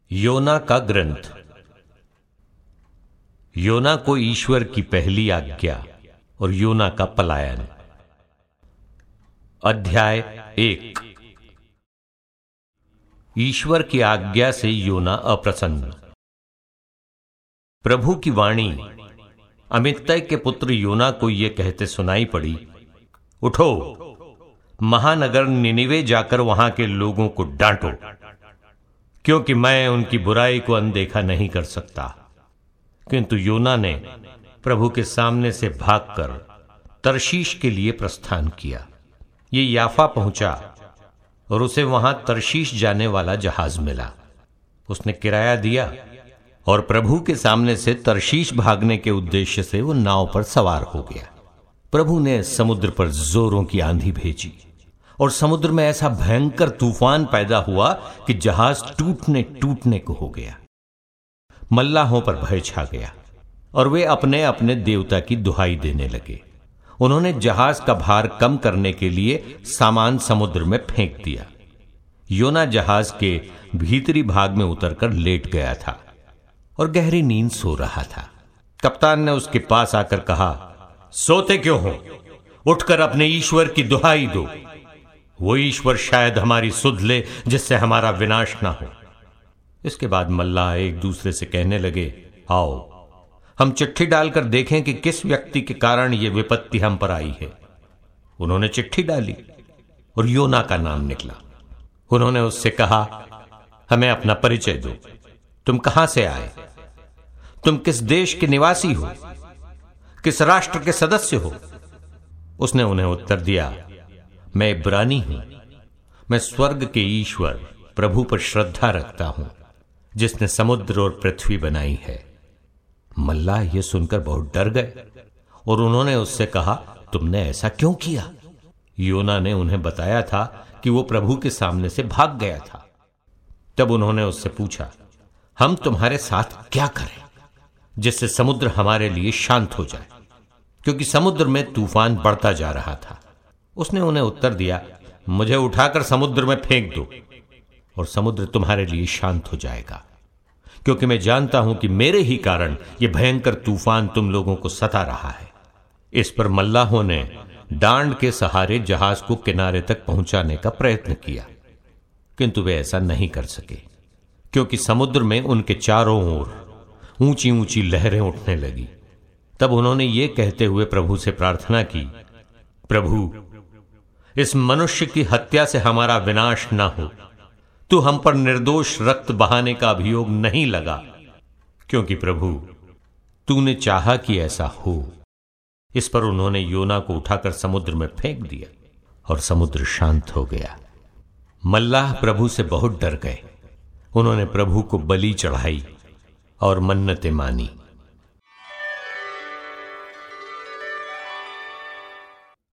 योना का ग्रंथ। योना को ईश्वर की पहली आज्ञा और योना का पलायन। अध्याय 1। ईश्वर की आज्ञा से योना अप्रसन्न। प्रभु की वाणी अमित्तय के पुत्र योना को यह कहते सुनाई पड़ी, उठो, महानगर निनिवे जाकर वहां के लोगों को डांटो, क्योंकि मैं उनकी बुराई को अनदेखा नहीं कर सकता। किंतु योना ने प्रभु के सामने से भागकर तर्शीश के लिए प्रस्थान किया। ये याफा पहुंचा और उसे वहां तर्शीश जाने वाला जहाज मिला। उसने किराया दिया और प्रभु के सामने से तर्शीश भागने के उद्देश्य से वो नाव पर सवार हो गया। प्रभु ने समुद्र पर जोरों की आंधी भेजी और समुद्र में ऐसा भयंकर तूफान पैदा हुआ कि जहाज टूटने को हो गया। मल्लाहों पर भय छा गया और वे अपने अपने देवता की दुहाई देने लगे। उन्होंने जहाज का भार कम करने के लिए सामान समुद्र में फेंक दिया। योना जहाज के भीतरी भाग में उतरकर लेट गया था और गहरी नींद सो रहा था। कप्तान ने उसके पास आकर कहा, सोते क्यों हो? उठकर अपने ईश्वर की दुहाई दो। वो ईश्वर शायद हमारी सुध ले, जिससे हमारा विनाश ना हो। इसके बाद मल्लाह एक दूसरे से कहने लगे, आओ हम चिट्ठी डालकर देखें कि किस व्यक्ति के कारण यह विपत्ति हम पर आई है। उन्होंने चिट्ठी डाली और योना का नाम निकला। उन्होंने उससे कहा, हमें अपना परिचय दो, तुम कहां से आए, तुम किस देश के निवासी हो, किस राष्ट्र के सदस्य हो? उसने उन्हें उत्तर दिया, मैं इब्रानी हूं, मैं स्वर्ग के ईश्वर प्रभु पर श्रद्धा रखता हूं, जिसने समुद्र और पृथ्वी बनाई है। मल्लाह यह सुनकर बहुत डर गए और उन्होंने उससे कहा, तुमने ऐसा क्यों किया? योना ने उन्हें बताया था कि वो प्रभु के सामने से भाग गया था। तब उन्होंने उससे पूछा, हम तुम्हारे साथ क्या करें जिससे समुद्र हमारे लिए शांत हो जाए, क्योंकि समुद्र में तूफान बढ़ता जा रहा था। उसने उन्हें उत्तर दिया, मुझे उठाकर समुद्र में फेंक दो और समुद्र तुम्हारे लिए शांत हो जाएगा, क्योंकि मैं जानता हूं कि मेरे ही कारण यह भयंकर तूफान तुम लोगों को सता रहा है। इस पर मल्लाहों ने डांड के सहारे जहाज को किनारे तक पहुंचाने का प्रयत्न किया, किंतु वे ऐसा नहीं कर सके, क्योंकि समुद्र में उनके चारों ओर ऊंची ऊंची लहरें उठने लगी। तब उन्होंने ये कहते हुए प्रभु से प्रार्थना की, प्रभु, इस मनुष्य की हत्या से हमारा विनाश ना हो। तू हम पर निर्दोष रक्त बहाने का अभियोग नहीं लगा, क्योंकि प्रभु तूने चाहा कि ऐसा हो। इस पर उन्होंने योना को उठाकर समुद्र में फेंक दिया और समुद्र शांत हो गया। मल्लाह प्रभु से बहुत डर गए। उन्होंने प्रभु को बलि चढ़ाई और मन्नतें मानी।